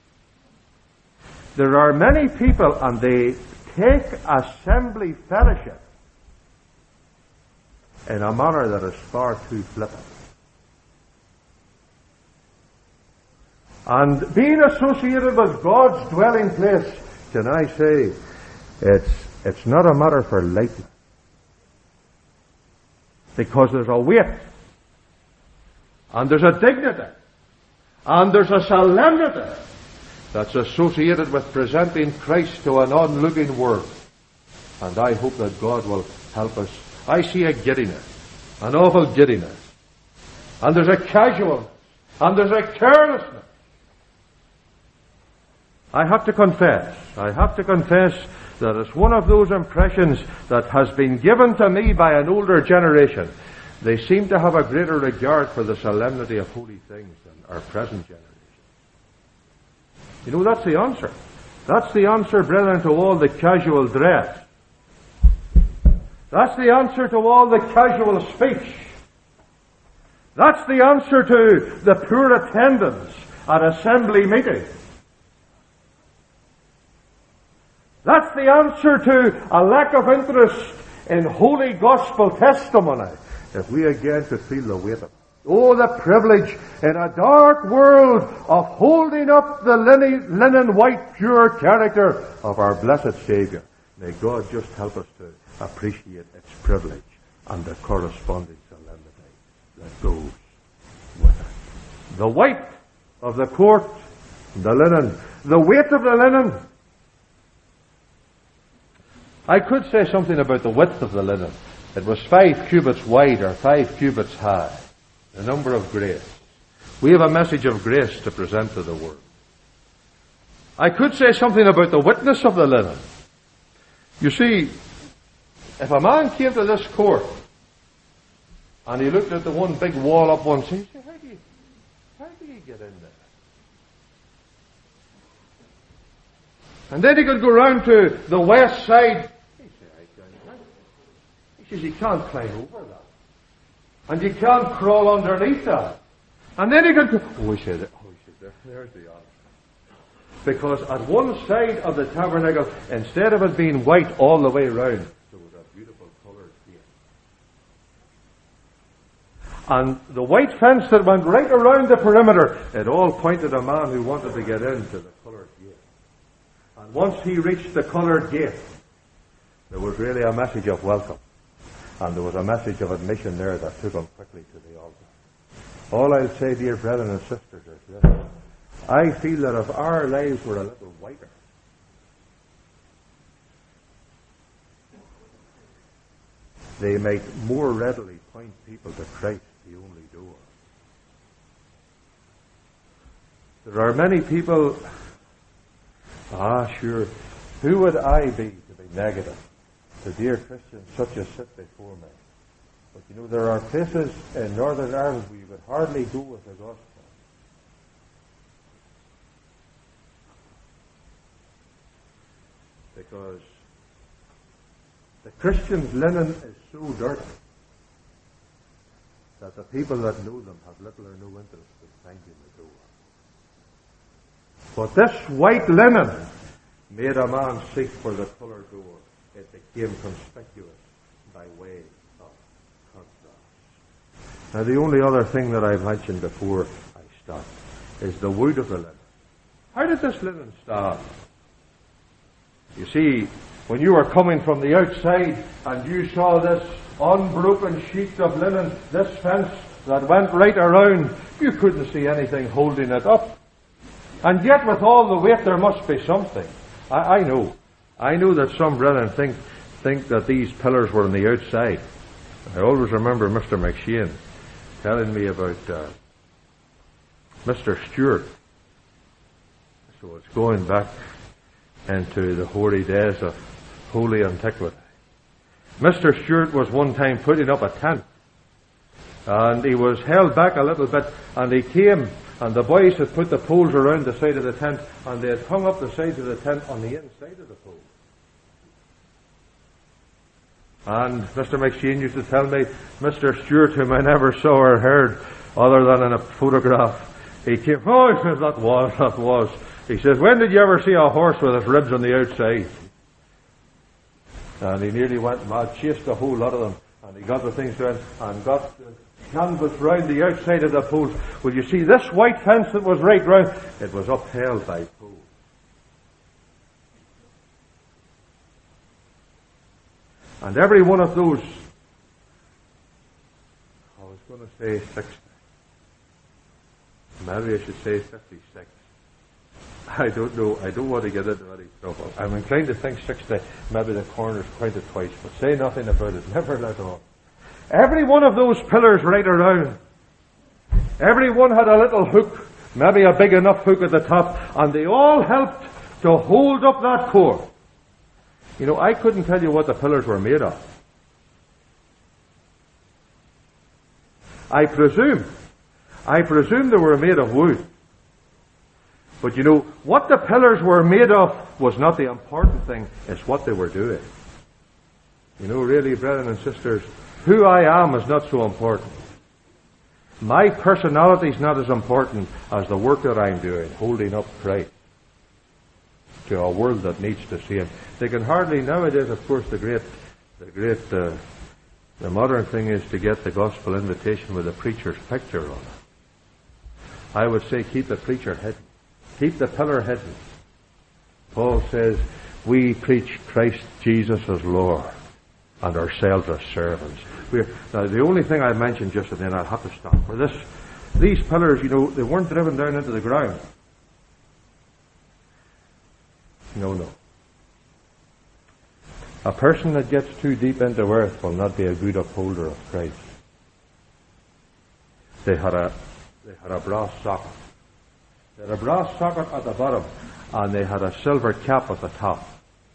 There are many people, and they take assembly fellowship in a manner that is far too flippant. And being associated with God's dwelling place, can I say, it's it's not a matter for lightness. Because there's a weight, and there's a dignity, and there's a solemnity that's associated with presenting Christ to an onlooking world. And I hope that God will help us. I see a giddiness, an awful giddiness, and there's a casualness, and there's a carelessness. I have to confess, I have to confess that it's one of those impressions that has been given to me by an older generation. They seem to have a greater regard for the solemnity of holy things than our present generation. You know, that's the answer. That's the answer, brethren, to all the casual dress. That's the answer to all the casual speech. That's the answer to the poor attendance at assembly meetings. That's the answer to a lack of interest in holy gospel testimony, if we again could feel the weight of it. Oh, the privilege in a dark world of holding up the linen, linen white pure character of our blessed Saviour. May God just help us to appreciate its privilege and the corresponding solemnity that goes with it. The white of the court, the linen, the weight of the linen. I could say something about the width of the linen. It was five cubits wide or five cubits high. The number of grace. We have a message of grace to present to the world. I could say something about the witness of the linen. You see, if a man came to this court and he looked at the one big wall up one side, he'd say, how do you, how do you get in there? And then he could go round to the west side. He says, you can't climb over that. And you can't crawl underneath that. And then he could go, oh, he said, oh, he said, there, there's the answer. Because at one side of the tabernacle, instead of it being white all the way round, there was a beautiful coloured gate. And the white fence that went right around the perimeter, it all pointed a man who wanted to get into the coloured gate. And once he reached the coloured gate, there was really a message of welcome. And there was a message of admission there that took him quickly to the altar. All I'll say, dear brethren and sisters, is this. I feel that if our lives were a little whiter, they might more readily point people to Christ, the only door. There are many people, ah, sure, who would I be to be negative to dear Christians such as sit before me? But you know, there are places in Northern Ireland where you would hardly go with the gospel. Because the Christian's linen is so dirty that the people that know them have little or no interest in finding the door. But this white linen made a man seek for the coloured door. It became conspicuous by way of contrast. Now, the only other thing that I mentioned before I stop is the wood of the linen. How did this linen start? You see, when you were coming from the outside and you saw this unbroken sheet of linen, this fence that went right around, you couldn't see anything holding it up. And yet with all the weight there must be something. I, I know. I know that some brethren think, think that these pillars were on the outside. I always remember Mister McShane telling me about uh, Mister Stewart. So it's going back into the hoary days of holy antiquity. Mister Stewart was one time putting up a tent, and he was held back a little bit, and he came, and the boys had put the poles around the side of the tent, and they had hung up the sides of the tent on the inside of the pole. And Mister McShane used to tell me, Mister Stewart, whom I never saw or heard other than in a photograph, he came, oh, he says, that was, that was. He says, when did you ever see a horse with his ribs on the outside? And he nearly went mad, chased a whole lot of them, and he got the things down and got the canvas round the outside of the poles. Well, you see, this white fence that was right round, it was upheld by poles. And every one of those going to say sixty. Maybe I should say fifty-six. I don't know. I don't want to get into any trouble. I'm inclined to think sixty. Maybe the corner's counted twice, but say nothing about it. Never let on. Every one of those pillars right around, every one had a little hook, maybe a big enough hook at the top, and they all helped to hold up that core. You know, I couldn't tell you what the pillars were made of. I presume, I presume they were made of wood. But you know, what the pillars were made of was not the important thing, it's what they were doing. You know, really, brethren and sisters, who I am is not so important. My personality is not as important as the work that I'm doing, holding up Christ to a world that needs to see Him. They can hardly nowadays, of course, the great, the great, uh, the modern thing is to get the gospel invitation with the preacher's picture on it. I would say keep the preacher hidden. Keep the pillar hidden. Paul says, we preach Christ Jesus as Lord and ourselves as servants. We're, now, the only thing I mentioned just then, I'll have to stop. For this, these pillars, you know, they weren't driven down into the ground. No, no. A person that gets too deep into earth will not be a good upholder of Christ. They had a, they had a brass socket. They had a brass socket at the bottom, and they had a silver cap at the top.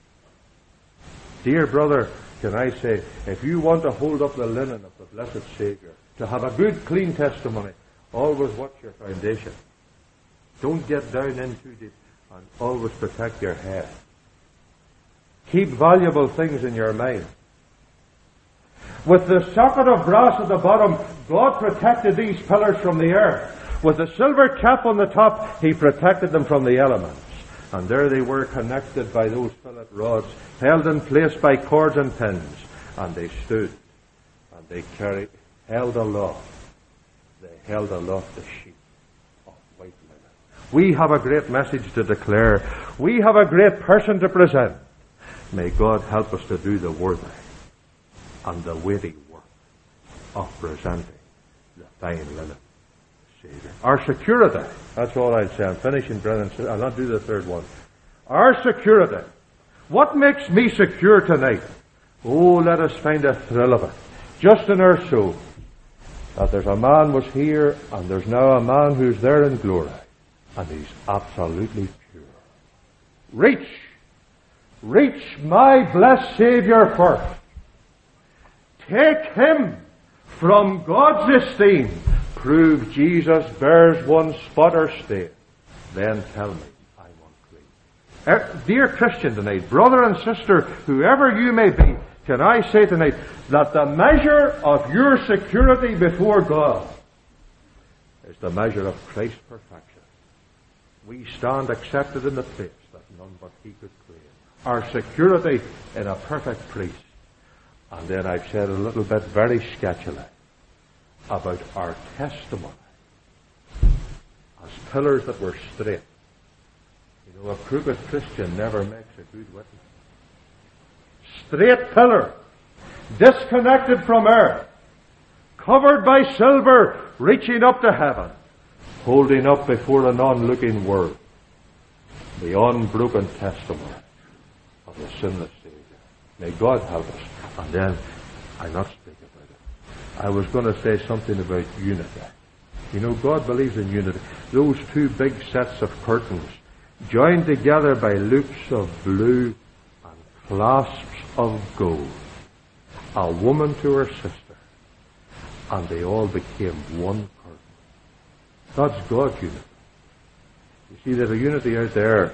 Dear brother, can I say, if you want to hold up the linen of the blessed Savior, to have a good, clean testimony, always watch your foundation. Don't get down in too deep, and always protect your head. Keep valuable things in your mind. With the socket of brass at the bottom, God protected these pillars from the earth. With the silver cap on the top, He protected them from the elements. And there they were, connected by those fillet rods, held in place by cords and pins. And they stood, and they carried, held aloft. They held aloft the sheet of white linen. We have a great message to declare. We have a great person to present. May God help us to do the worthy and the weighty work of presenting the fine linen Savior. Our security. That's all I'd say. I'm finishing, brethren. I'll not do the third one. Our security. What makes me secure tonight? Oh, let us find a thrill of it. Just in our soul. That there's a man was here, and there's now a man who's there in glory. And he's absolutely pure. Reach. Reach my blessed Savior first. Take Him from God's esteem. Prove Jesus bears one spot or stain. Then tell me I'm unclean. Dear Christian tonight, brother and sister, whoever you may be, can I say tonight that the measure of your security before God is the measure of Christ's perfection. We stand accepted in the place that none but He could claim. Our security in a perfect priest. And then I've said a little bit very sketchily about our testimony as pillars that were straight. You know, a crooked Christian never makes a good witness. Straight pillar, disconnected from earth, covered by silver, reaching up to heaven, holding up before an onlooking world the unbroken testimony of the sinless Savior. May God help us. And then, I not speak about it. I was going to say something about unity. You know, God believes in unity. Those two big sets of curtains, joined together by loops of blue and clasps of gold. A woman to her sister. And they all became one curtain. That's God's unity. You see, there's a unity out there.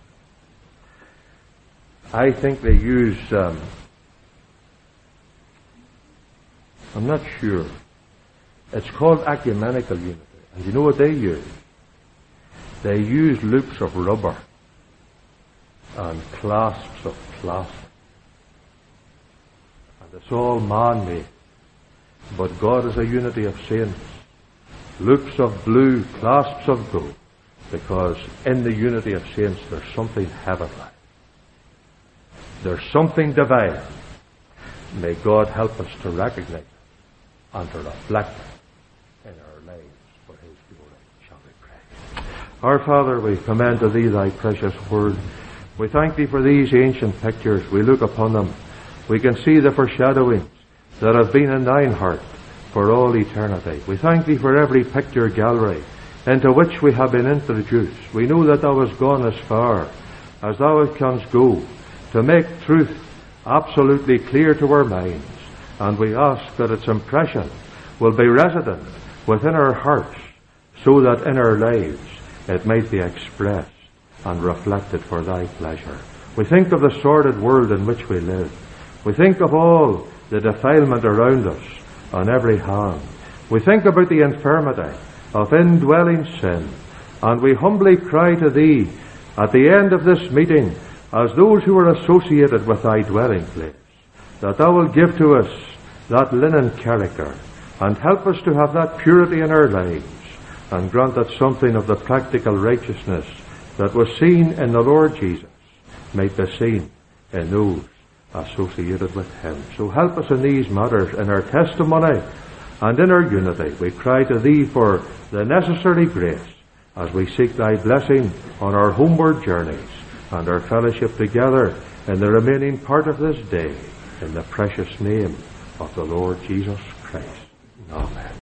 I think they use, um, I'm not sure. It's called ecumenical unity. And you know what they use? They use loops of rubber and clasps of plastic. And it's all man-made. But God is a unity of saints. Loops of blue, clasps of gold. Because in the unity of saints there's something heavenly. There's something divine. May God help us to recognize it and to reflect Our Father, we commend to Thee Thy precious word. We thank Thee for these ancient pictures. We look upon them. We can see the foreshadowings that have been in Thine heart for all eternity. We thank Thee for every picture gallery into which we have been introduced. We know that Thou hast gone as far as Thou canst go to make truth absolutely clear to our minds. And we ask that its impression will be resident within our hearts, so that in our lives it might be expressed and reflected for Thy pleasure. We think of the sordid world in which we live. We think of all the defilement around us on every hand. We think about the infirmity of indwelling sin, and we humbly cry to Thee at the end of this meeting, as those who are associated with Thy dwelling place, that Thou will give to us that linen character and help us to have that purity in our lives, and grant that something of the practical righteousness that was seen in the Lord Jesus might be seen in those associated with Him. So help us in these matters, in our testimony and in our unity. We cry to Thee for the necessary grace as we seek Thy blessing on our homeward journeys and our fellowship together in the remaining part of this day, in the precious name of the Lord Jesus Christ. Amen.